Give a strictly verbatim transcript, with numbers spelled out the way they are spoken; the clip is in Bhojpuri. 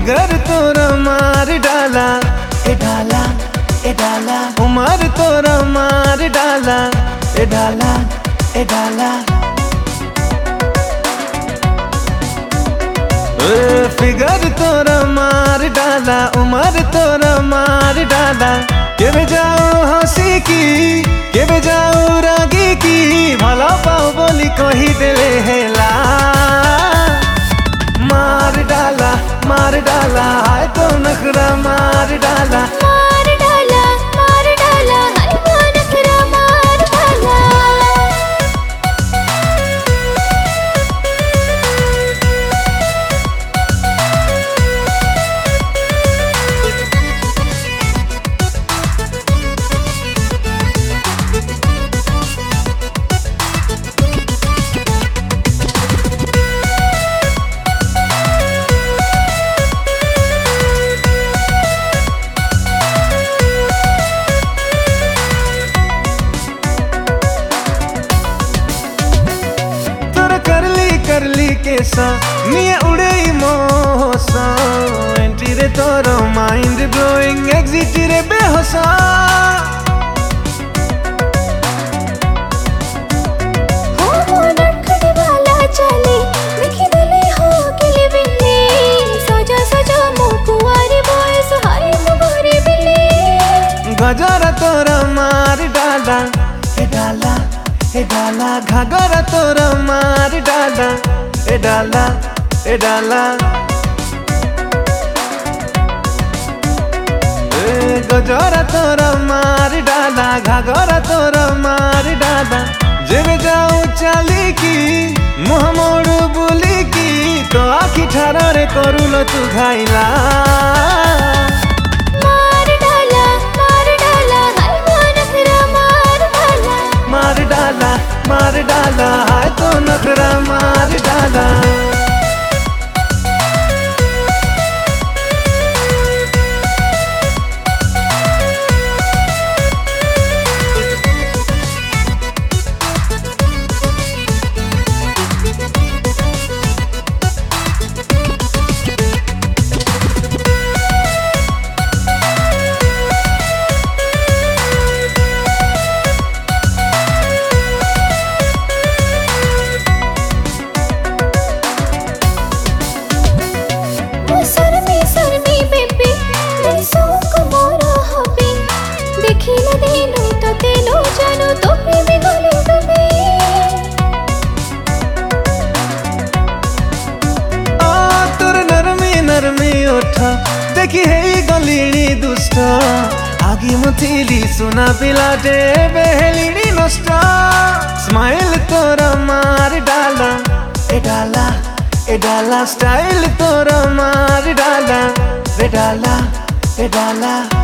फिगर तोरा मार डाला ए डाला ए डाला उमर तोरा मार डाला ए डाला ए डाला फिगर तोरा मार डाला उमर तोरा मार डाला केबे जाओ हंसी की केबे जाओ रागी की भला पाओ बोली कही देले हेला मार डाला मार डाला हाय तो नखरा मार डाला मार डाला मार डाला हाय तो नखरा मार डाला करली केसा निये उड़े मोसा एंट्री रे तोरो माइंड ब्लोइंग एग्जिट रे बेहोसा हो हो नखड़े वाला चले देखी दिले हो केले बिल्ले सजा सजा मुकुआरी बॉय सहाय मुगरे बिल्ले गजरा तोरा मार डाला ए डाला ए डाला घाघरा तोरा मार डाला ए डाला ए डाला ए गजरा तोरा मार डाला घाघरा तोरा मार डाला जेबे जाऊं चाली की मुह मोड़ बोली की तो आखी ठारा रे करूलो तू घाइला मार डाला मार डाला हाय तो नखरा मार डाला मार डाला मार डाला हाय तो नखरा मार डाला देखी है गलीनी दुष्ट आगे मुथिली सुना पिलाटे बेहलीनी नष्ट स्माइल तोरा मार डाला ए डाला ए डाला स्टाइल तोरा मार डाला ए डाला ए डाला